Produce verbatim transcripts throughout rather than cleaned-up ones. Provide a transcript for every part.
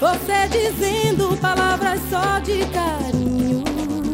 Você dizendo palavras só de carinho.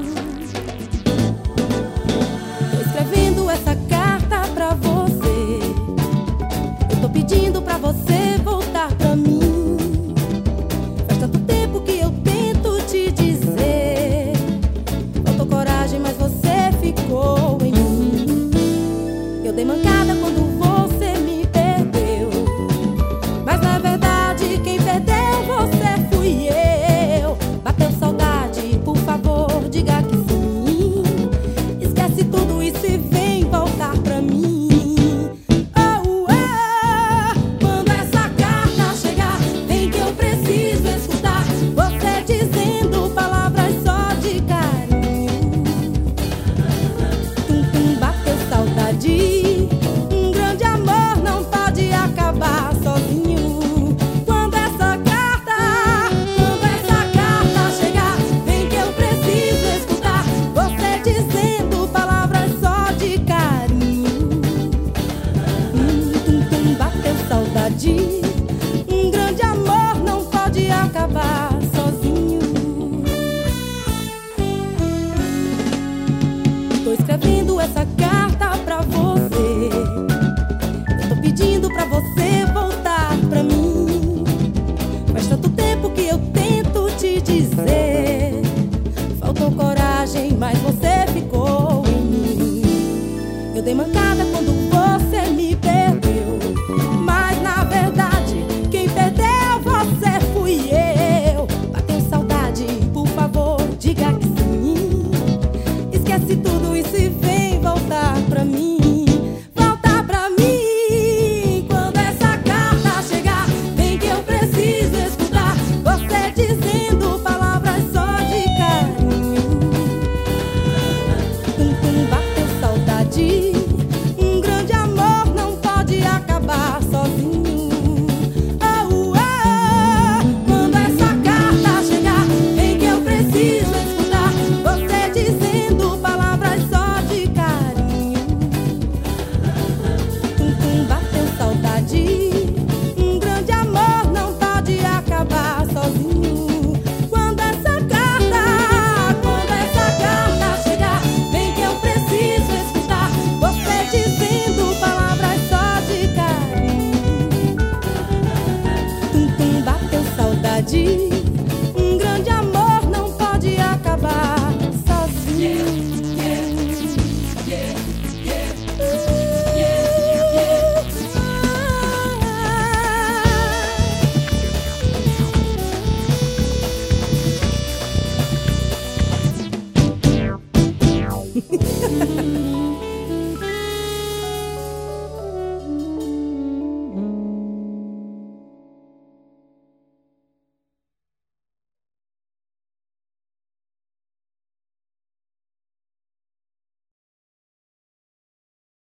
Tô escrevendo essa carta pra você. Eu tô pedindo pra você voltar pra mim. Faz tanto tempo que eu tento te dizer. Faltou coragem, mas você ficou em mim. Eu dei mancada quando você me perdeu, mas na verdade quem perdeu você fui eu. Bateu saudade, por favor, diga que sim. Esquece tudo e se vem voltar pra mim. Oh, oh, quando essa carta chegar, vem que eu preciso escutar você dizendo palavras só de carinho. Tum, tum, bateu saudade. Um grande amor não pode acabar sozinho. Quando essa carta, quando essa carta chegar, vem que eu preciso escutar você dizendo palavras só de carinho. Hum, tum, tum, bateu saudade. Um grande amor não pode acabar sozinho. Tô escrevendo essa carta pra você. Eu tô pedindo pra você voltar pra mim. Faz tanto tempo que eu tento te dizer. Faltou coragem, mas você ficou em mim. Eu dei mancada quando você me perdeu, mas na verdade quem perdeu você fui eu. Bateu saudade, por favor, diga que sim. Esquece tudo e se vem voltar pra mim. Voltar pra mim. Quando essa carta chegar, vem que eu preciso escutar você dizendo palavras só de carinho. Tum, tum, bateu saudade. Um grande amor não pode acabar sozinho. Oh, oh, quando essa carta chegar, vem que eu preciso escutar você dizendo palavras só de carinho. Tum, tum, bateu saudade. Um grande amor não pode acabar sozinho. Quando essa carta, quando essa carta chegar, vem que eu preciso escutar você dizendo palavras só de carinho. Tum, tum, bateu saudade.